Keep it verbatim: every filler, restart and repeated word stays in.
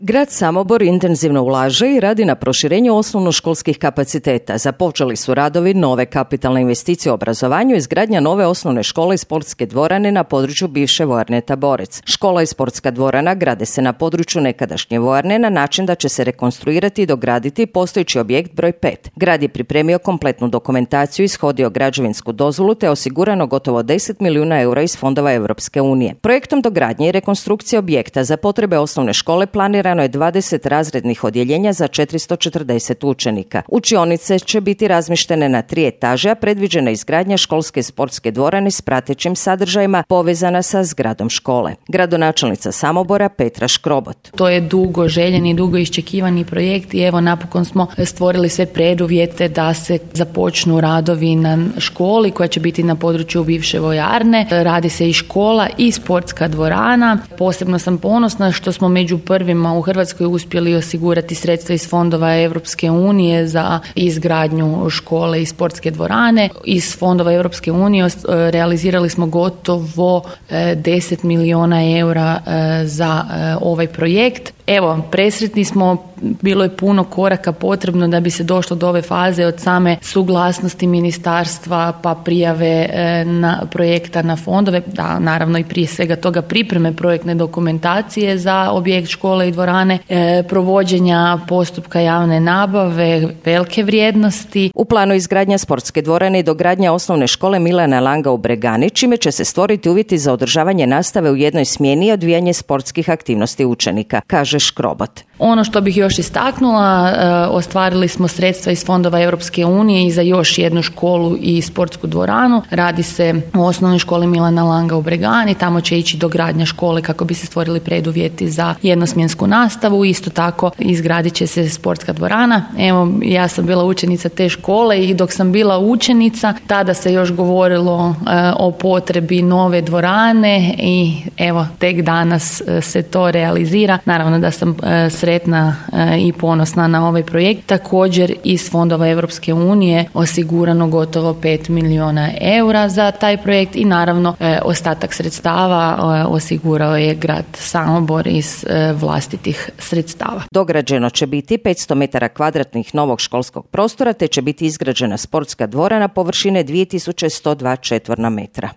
Grad Samobor intenzivno ulaže i radi na proširenju osnovnoškolskih kapaciteta. Započeli su radovi nove kapitalne investicije u obrazovanju i izgradnja nove osnovne škole i sportske dvorane na području bivše vojarne Taborec. Škola i sportska dvorana grade se na području nekadašnje vojarne na način da će se rekonstruirati i dograditi postojeći objekt broj pet. Grad je pripremio kompletnu dokumentaciju, ishodio građevinsku dozvolu te osigurano gotovo deset milijuna eura iz fondova Europske unije. Projektom dogradnje i rekonstrukcije objekta za potrebe osnovne škole planira je dvadeset razrednih odjeljenja za četiristo četrdeset učenika. Učionice će biti razmještene na tri etaže, a predviđena izgradnja školske i sportske dvorane s pratećim sadržajima povezana sa zgradom škole. Gradonačelnica Samobora Petra Škrobot. To je dugo željeni i dugo iščekivani projekt i evo napokon smo stvorili sve preduvjete da se započnu radovi na školi koja će biti na području bivše vojarne. Radi se i škola i sportska dvorana. Posebno sam ponosna što smo među prvima u Hrvatskoj uspjeli osigurati sredstva iz fondova Europske unije za izgradnju škole i sportske dvorane. Iz fondova Europske unije realizirali smo gotovo deset milijuna eura za ovaj projekt. Evo, presretni smo, bilo je puno koraka potrebno da bi se došlo do ove faze od same suglasnosti ministarstva pa prijave na projekta na fondove, da naravno i prije svega toga pripreme projektne dokumentacije za objekt škole i dvorane, provođenja postupka javne nabave velike vrijednosti. U planu izgradnja sportske dvorane i dogradnja osnovne škole Milana Langa u Bregani, čime će se stvoriti uvjeti za održavanje nastave u jednoj smjeni i odvijanje sportskih aktivnosti učenika, kaže Škrobot. Ono što bih još istaknula, ostvarili smo sredstva iz fondova Europske unije i za još jednu školu i sportsku dvoranu. Radi se o osnovnoj školi Milana Langa u Bregani, tamo će ići dogradnja škole kako bi se stvorili preduvjeti za jednosmjensku nastavu. Isto tako izgradit će se sportska dvorana. Evo, ja sam bila učenica te škole i dok sam bila učenica, tada se još govorilo o potrebi nove dvorane i evo, tek danas se to realizira. Naravno da sam sretna i ponosna na ovaj projekt. Također iz fondova Europske unije osigurano gotovo pet milijuna eura za taj projekt i naravno ostatak sredstava osigurao je grad Samobor iz vlastitih sredstava. Dograđeno će biti petsto metara kvadratnih novog školskog prostora te će biti izgrađena sportska dvorana površine dvije tisuće sto dva četvorna metra.